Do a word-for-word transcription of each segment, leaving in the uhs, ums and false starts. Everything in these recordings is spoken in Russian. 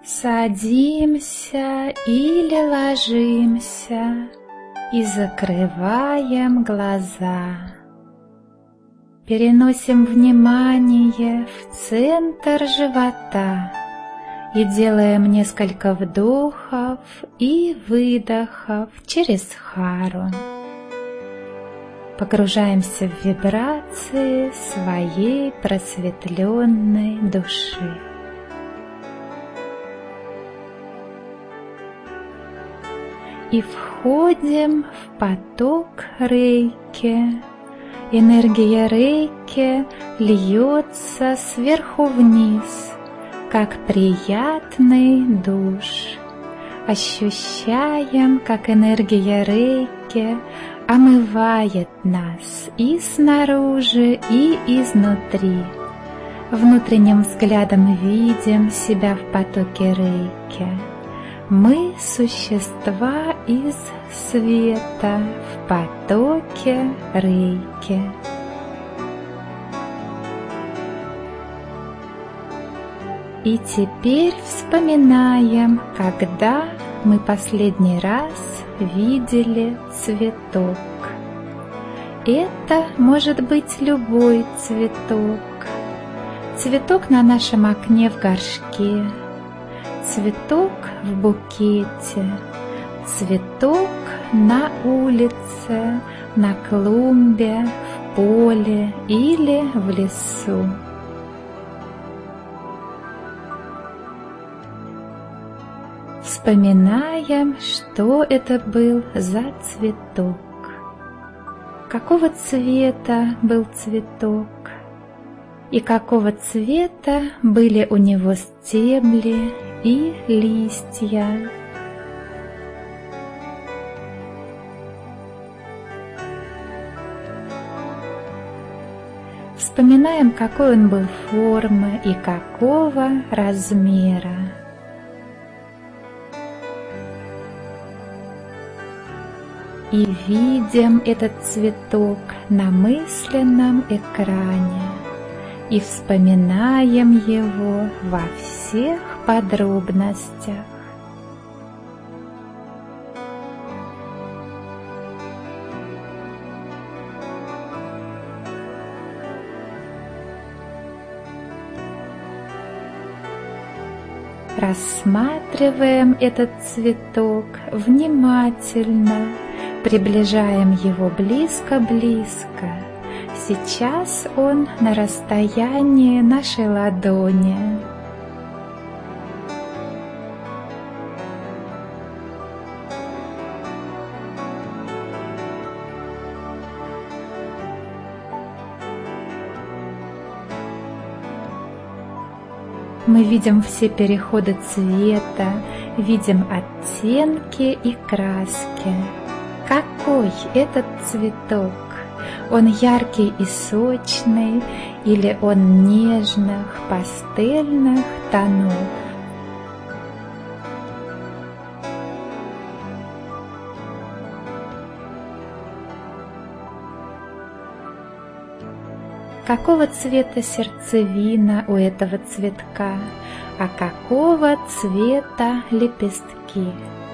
Садимся или ложимся и закрываем глаза. Переносим внимание в центр живота и делаем несколько вдохов и выдохов через хару. Погружаемся в вибрации своей просветленной души. И входим в поток рейки. Энергия рейки льется сверху вниз, как приятный душ. Ощущаем, как энергия рейки омывает нас и снаружи, и изнутри. Внутренним взглядом видим себя в потоке рейки. Мы существа из света в потоке рейки. И теперь вспоминаем, когда мы последний раз видели цветок. Это может быть любой цветок. Цветок на нашем окне в горшке. Цветок в букете, цветок на улице, на клумбе, в поле или в лесу. Вспоминаем, что это был за цветок. Какого цвета был цветок? И какого цвета были у него стебли и листья. Вспоминаем, какой он был формы и какого размера. И видим этот цветок на мысленном экране. И вспоминаем его во всех подробностях. Рассматриваем этот цветок внимательно, приближаем его близко-близко. Сейчас он на расстоянии нашей ладони. Мы видим все переходы цвета, видим оттенки и краски. Какой этот цветок? Он яркий и сочный, или он нежных, пастельных тонов? Какого цвета сердцевина у этого цветка, а какого цвета лепестки?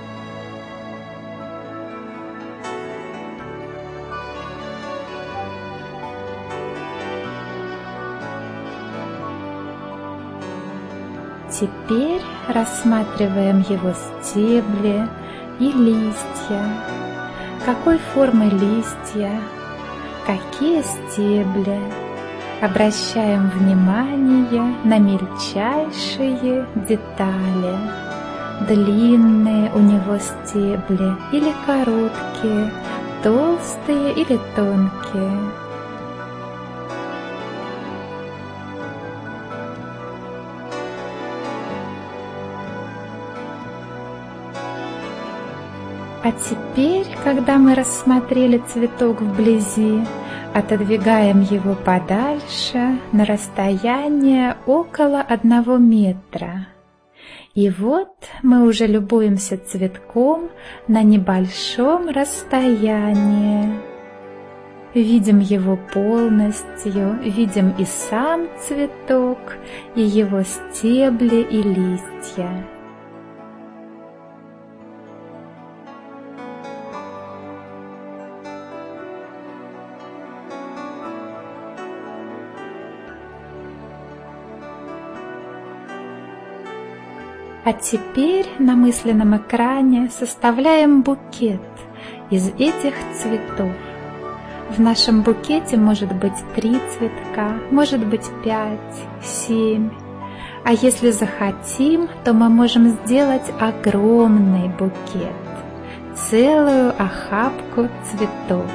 Теперь рассматриваем его стебли и листья. Какой формы листья? Какие стебли? Обращаем внимание на мельчайшие детали. Длинные у него стебли или короткие, толстые или тонкие. А теперь, когда мы рассмотрели цветок вблизи, отодвигаем его подальше на расстояние около одного метра. И вот мы уже любуемся цветком на небольшом расстоянии. Видим его полностью, видим и сам цветок, и его стебли и листья. А теперь на мысленном экране составляем букет из этих цветов. В нашем букете может быть три цветка, может быть пять, семь. А если захотим, то мы можем сделать огромный букет, целую охапку цветов.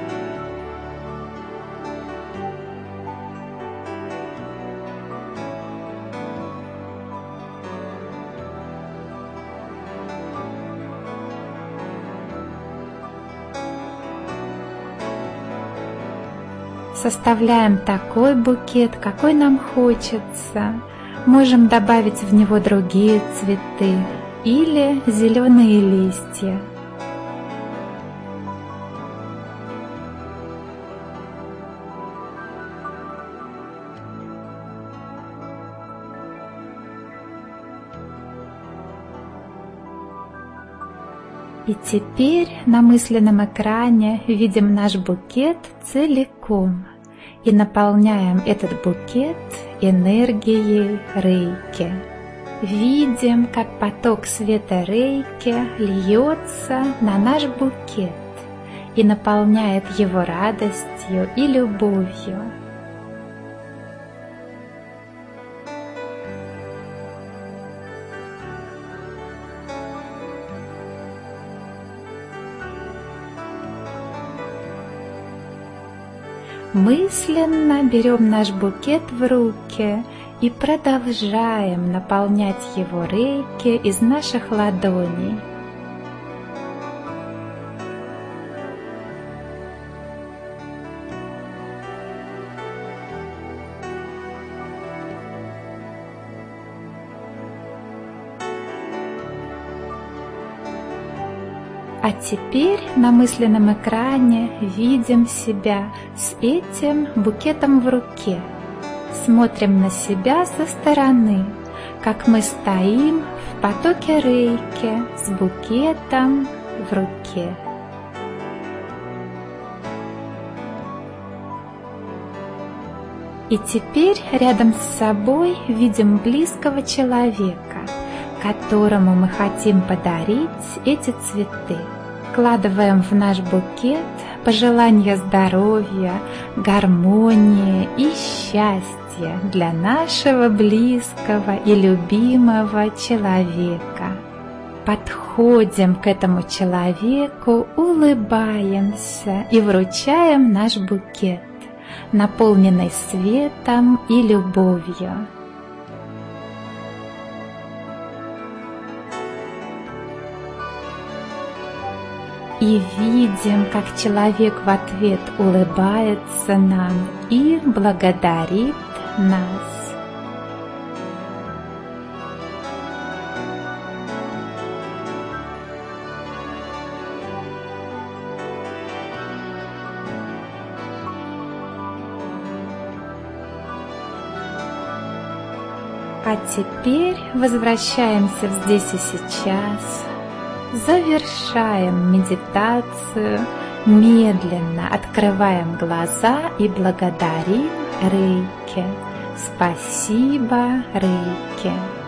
Составляем такой букет, какой нам хочется. Можем добавить в него другие цветы или зеленые листья. И теперь на мысленном экране видим наш букет целиком и наполняем этот букет энергией рейки. Видим, как поток света рейки льется на наш букет и наполняет его радостью и любовью. Мысленно берем наш букет в руки и продолжаем наполнять его рейки из наших ладоней. А теперь на мысленном экране видим себя с этим букетом в руке. Смотрим на себя со стороны, как мы стоим в потоке рейки с букетом в руке. И теперь рядом с собой видим близкого человека, которому мы хотим подарить эти цветы. Вкладываем в наш букет пожелания здоровья, гармонии и счастья для нашего близкого и любимого человека. Подходим к этому человеку, улыбаемся и вручаем наш букет, наполненный светом и любовью. И видим, как человек в ответ улыбается нам и благодарит нас. А теперь возвращаемся в здесь и сейчас. Завершаем медитацию, медленно открываем глаза и благодарим Рейки. Спасибо, Рейки.